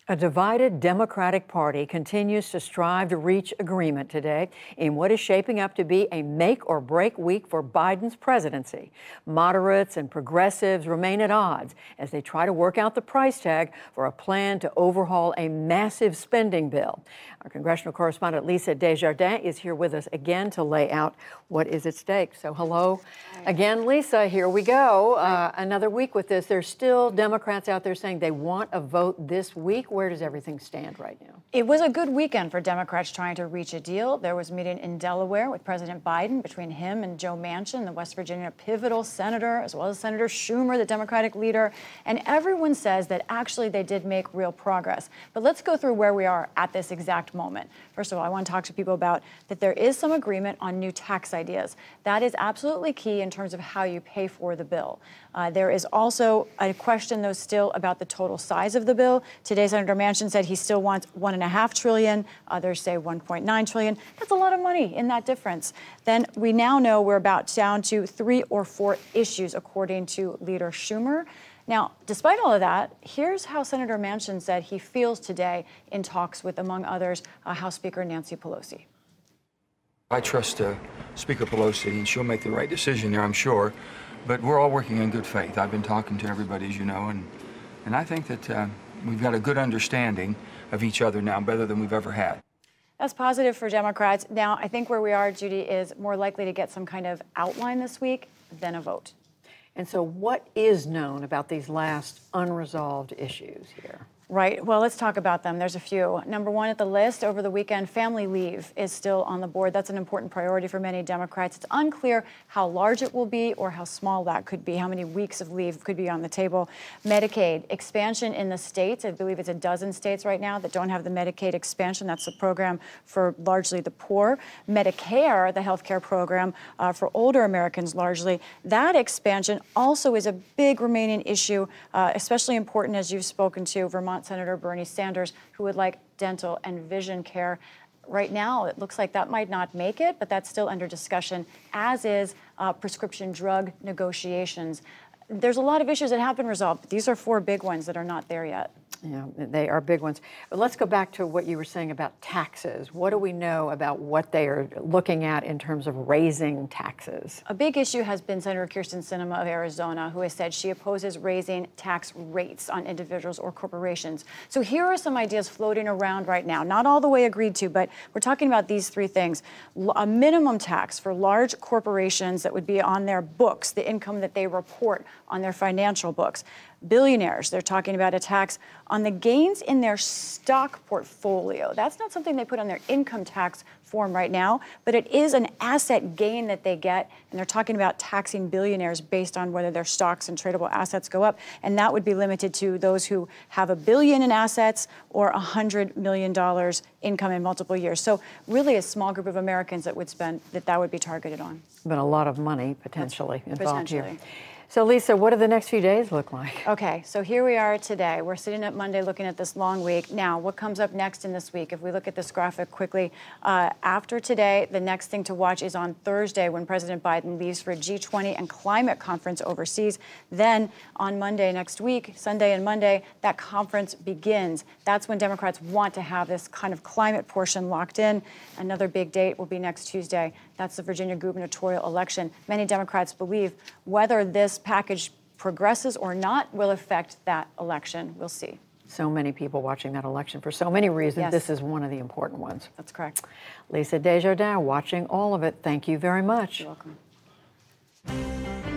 A divided Democratic Party continues to strive to reach agreement today in what is shaping up to be a make or break week for Biden's presidency. Moderates and progressives remain at odds as they try to work out the price tag for a plan to overhaul a massive spending bill. Our congressional correspondent Lisa Desjardins is here with us again to lay out what is at stake. So hello again, Lisa. Here we go. Another week with this. There's still Democrats out there saying they want a vote this week. Where does everything stand right now? It was a good weekend for Democrats trying to reach a deal. There was a meeting in Delaware with President Biden between him and Joe Manchin, the West Virginia pivotal senator, as well as Senator Schumer, the Democratic leader. And everyone says that actually they did make real progress. But let's go through where we are at this exact moment. First of all, I want to talk to people about that there is some agreement on new tax ideas. That is absolutely key in terms of how you pay for the bill. There is also a question, though, still about the total size of the bill. Today, Senator Manchin said he still wants $1.5 trillion. Others say $1.9 trillion. That's a lot of money in that difference. Then we now know we're about down to 3 or 4 issues, according to Leader Schumer. Now, despite all of that, here's how Senator Manchin said he feels today in talks with, among others, House Speaker Nancy Pelosi. I trust Speaker Pelosi, and she'll make the right decision there, I'm sure. But we're all working in good faith. I've been talking to everybody, as you know, and I think that we've got a good understanding of each other now, better than we've ever had. That's positive for Democrats. Now, I think where we are, Judy, is more likely to get some kind of outline this week than a vote. And so what is known about these last unresolved issues here? Right. Well, let's talk about them. There's a few. Number one at the list over the weekend, family leave is still on the board. That's an important priority for many Democrats. It's unclear how large it will be or how small that could be, how many weeks of leave could be on the table. Medicaid expansion in the states. I believe it's a dozen states right now that don't have the Medicaid expansion. That's a program for largely the poor. Medicare, the health care program for older Americans largely. That expansion also is a big remaining issue, especially important as you've spoken to Vermont Senator Bernie Sanders, who would like dental and vision care. Right now, it looks like that might not make it, but that's still under discussion, as is prescription drug negotiations. There's a lot of issues that have been resolved, but these are 4 big ones that are not there yet. Yeah, they are big ones. But let's go back to what you were saying about taxes. What do we know about what they are looking at in terms of raising taxes? A big issue has been Senator Kyrsten Sinema of Arizona, who has said she opposes raising tax rates on individuals or corporations. So here are some ideas floating around right now, not all the way agreed to, but we're talking about these 3 things. A minimum tax for large corporations that would be on their books, the income that they report on their financial books. Billionaires, they're talking about a tax on the gains in their stock portfolio. That's not something they put on their income tax form right now, but it is an asset gain that they get, and they're talking about taxing billionaires based on whether their stocks and tradable assets go up, and that would be limited to those who have $1 billion in assets or $100 million income in multiple years. So really a small group of Americans that would spend, that would be targeted on. But a lot of money potentially involved potentially here. So, Lisa, what do the next few days look like? Okay, so here we are today. We're sitting at Monday looking at this long week. Now, what comes up next in this week? If we look at this graphic quickly, after today, the next thing to watch is on Thursday when President Biden leaves for a G20 and climate conference overseas. Then on Monday next week, Sunday and Monday, that conference begins. That's when Democrats want to have this kind of climate portion locked in. Another big date will be next Tuesday. That's the Virginia gubernatorial election. Many Democrats believe whether this package progresses or not will affect that election. We'll see. So many people watching that election for so many reasons. Yes. This is one of the important ones. That's correct. Lisa Desjardins watching all of it. Thank you very much. You're welcome.